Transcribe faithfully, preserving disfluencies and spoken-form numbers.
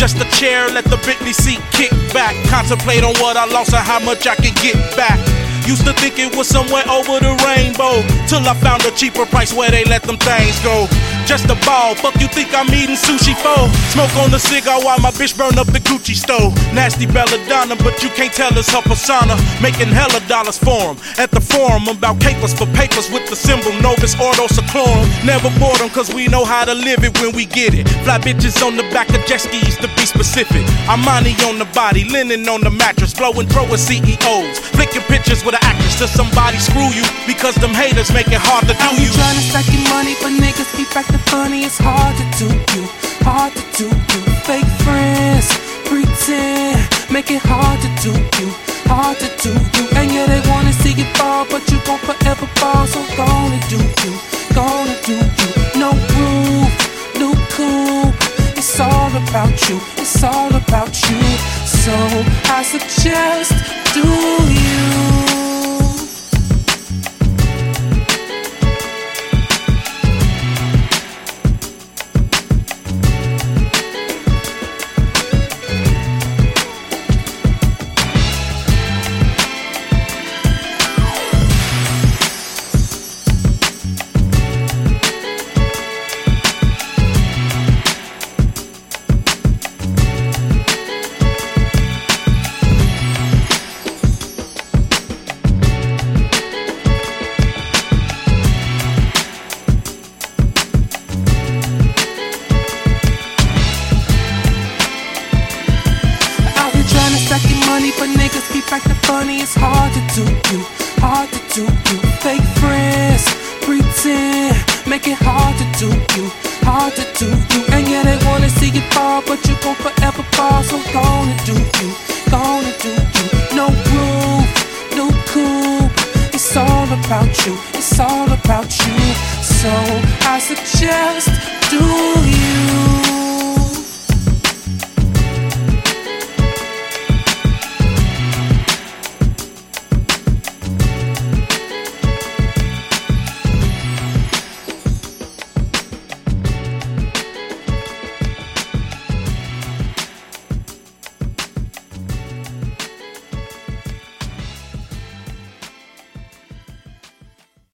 just a chair, let the Bentley seat kick back. Contemplate on what I lost and how much I can get back. Used to think it was somewhere over the rainbow, till I found a cheaper price where they let them things go. Just a ball, fuck you think I'm eating sushi for? Smoke on the cigar while my bitch burn up the Gucci stove. Nasty belladonna, but you can't tell us her persona. Making hella dollars for 'em. At the forum, about capers for papers with the symbol Novus Ordo Seclorum. Never bought 'em cause we know how to live it when we get it. Fly bitches on the back of jet skis to be specific. Armani on the body, linen on the mattress. Blowing throw with C E Os. Flicking pictures with an actress till somebody screw you. Because them haters make it hard to do you. I'm trying to stack your money, but niggas keep acting funny. It's hard to do you, hard to do you. Fake friends, pretend, make it hard to do you, hard to do you. And yeah, they wanna see you fall, but you gon' forever fall. So gonna do you, gonna do you. No roof, no coupe. It's all about you, it's all about you. So I suggest, do you? Money, but niggas keep acting funny. It's hard to do you, hard to do you. Fake friends, pretend, make it hard.